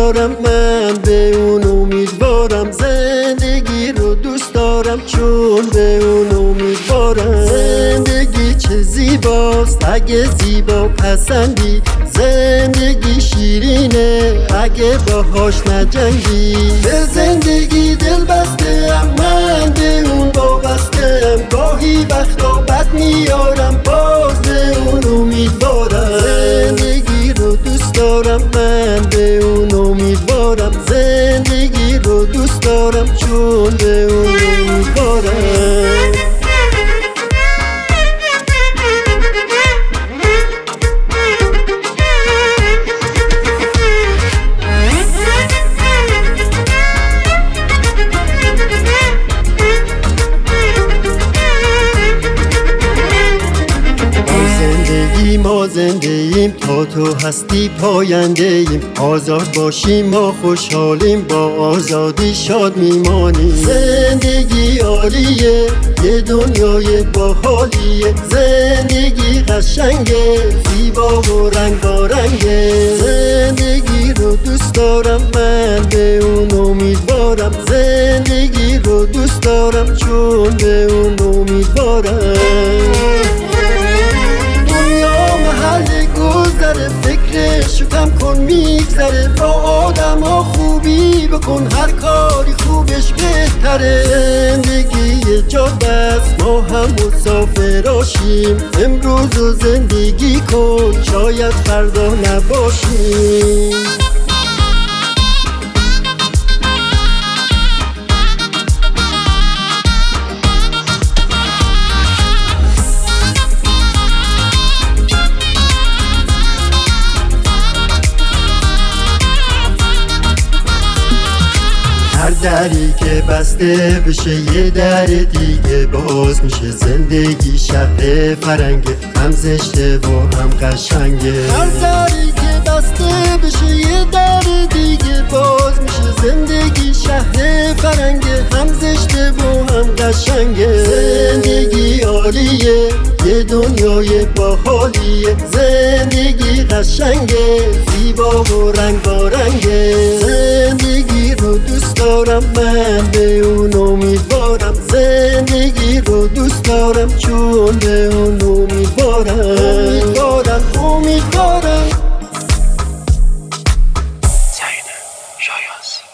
دارم، من به اون امیدوارم. زندگی رو دوست دارم چون به اون امیدوارم. زندگی چه زیباست اگه زیبا پسندی، زندگی شیرینه اگه باهاش نجنگی. به زندگی دل بستم، من به اون وابستم. گاهی وقتا بد میارم، باز به اون امیدوارم. زندگی رو دوست دارم، من به اون امیدوارم. زندگی رو دوست دارم چون به اون امیدوارم. ما زنده ایم تا تو هستی پاینده ایم. آزاد باشیم ما خوشحالیم، با آزادی شاد میمانیم. زندگی عالیه، یه دنیای باحالیه. زندگی قشنگه، زیبا و رنگارنگه. زندگی رو دوست دارم، من به اون امیدوارم. زندگی رو دوست دارم چون به اون امیدوارم. فکرشو کم کن میگذره، با آدم ها خوبی بکن، هر کاری خوبش بهتره. زندگی یه جاده است، ما هم مسافراشیم. امروز رو زندگی کن، شاید فردا نباشیم. هر دری که بسته بشه یه در دیگه باز میشه. زندگی شهر فرنگه، هم زشته و هم قشنگه. هر دری که بسته بشه یه در دیگه باز میشه. زندگی شهر فرنگه، هم زشته و هم قشنگه. زندگی عالیه، یه دنیای باحالیه. زندگی قشنگه، زیبا و رنگارنگه. زندگی رو دوست دارم، من به اون امیدوارم. زندگی رو دوست دارم چون به اون امیدوارم. امیدوارم. زین شایانسی.